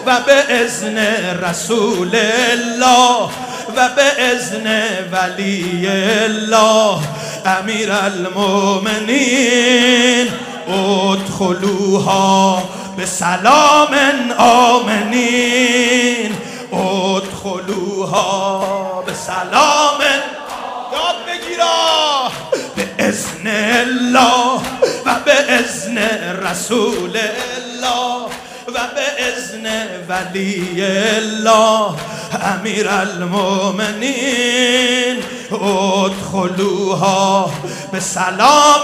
و به اذن رسول الله و به اذن ولی الله امیر المؤمنین ادخلوها به سلام آمنین ادخلوها به سلام یاد بگیرا به اذن الله و به اذن رسول الله و به اذن ولی الله امیر المؤمنین ادخلوها به سلام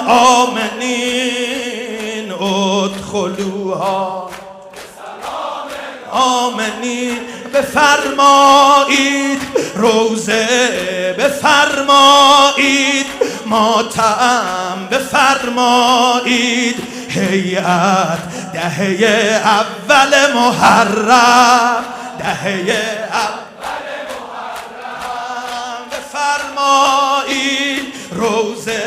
آمنین ادخلوها به سلام آمنین بفرمایید روزه بفرمایید ماتم بفرمایید هیئت دهه اول محرم دهه اول محرم بفرمایید روزه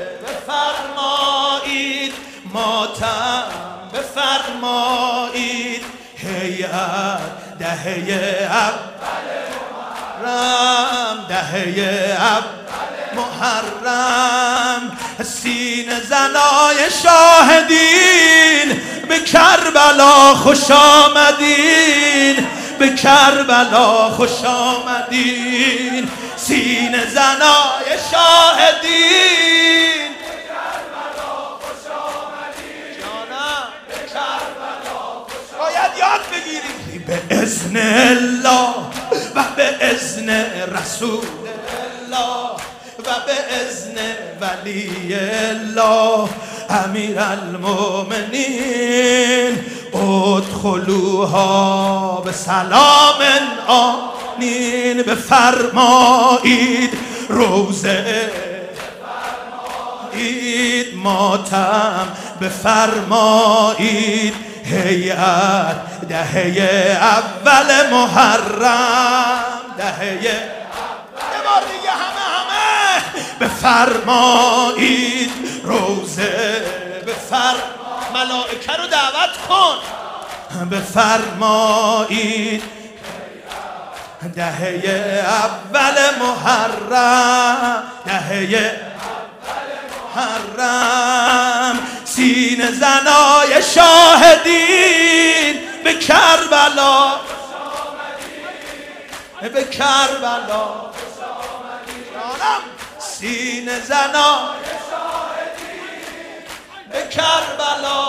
بفرمایید ماتم بفرمایید هیئت دهه اول محرم دهه اول محرم سینه زنای شاهدین به کربلا خوش آمدین به کربلا خوش آمدین سینه زنای شاهدین به کربلا خوش آمدین جانم به کربلا خوش باید یاد بگیرید به اذن الله و به اذن رسول الله و به اذن ولی الله امیر المؤمنین ادخلوها به سلام آمنین بفرمایید روزه بفرمایید ماتم بفرمایید هیئت دهه اول محرم دهه دیگه همه بفرمایید روزه ملائکه رو دعوت کن بفرمایید دهه اول محرم دهه محرم سینه زنای شاهدین به کربلا به کربلا سینه زنای شاهدین به کربلا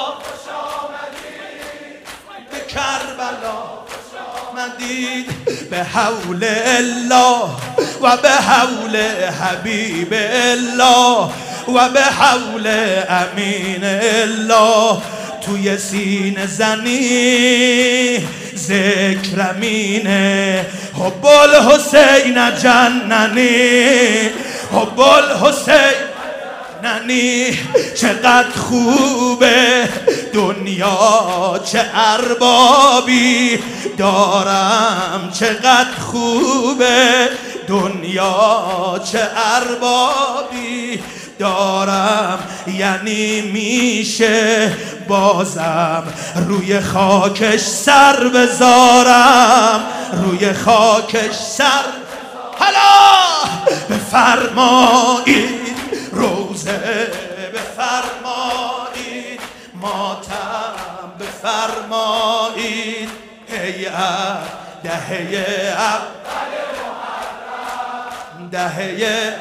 به کربلا آمدید به حول الله و به حول حبیب الله و به حول امین الله توی سینه زنی ذکر امینه حب الحسین جننی حب الحسین ننی چقدر خوبه دنیا چه اربابی دارم چقدر خوبه دنیا چه اربابی دارم یعنی میشه بازم روی خاکش سر بذارم روی خاکش سر حالا بفرمایید روزه بفرمایید ماتم بفرمایید هیئت دهه اول محرم دهه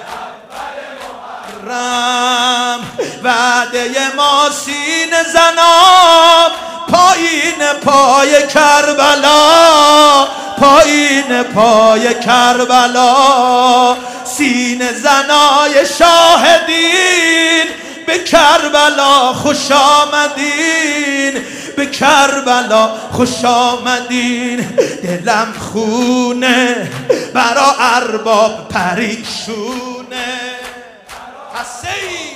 محرم وعده ما سینه زنان پایین پای کربلا پایین پای کربلا سینه زنای شاهدین به کربلا خوش آمدین به کربلا خوش آمدین دلم خونه برا ارباب پریشونه حسی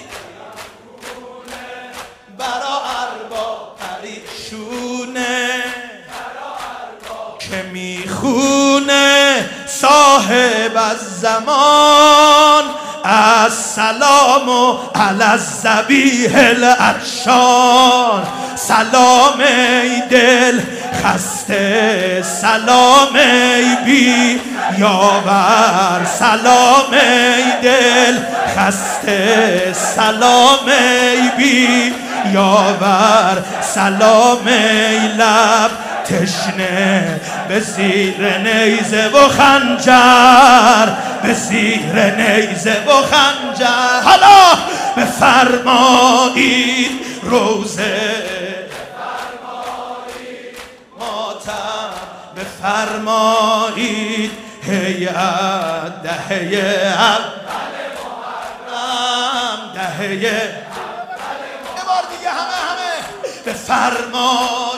برا ارباب پریشونه که میخونه صاحب الزمان السلام علی الذبیح العطشان سلام ای دل خسته سلام ای بی یاور سلام ای دل خسته سلام ای بی یاور سلام ای لب تشنه به زیر نیزه و خنجر به زیر نیزه و خنجر حالا بفرمایید روزه ماتم بفرمایید هیئت دهه اول محرم دهه یه بار دیگه همه بفرمایید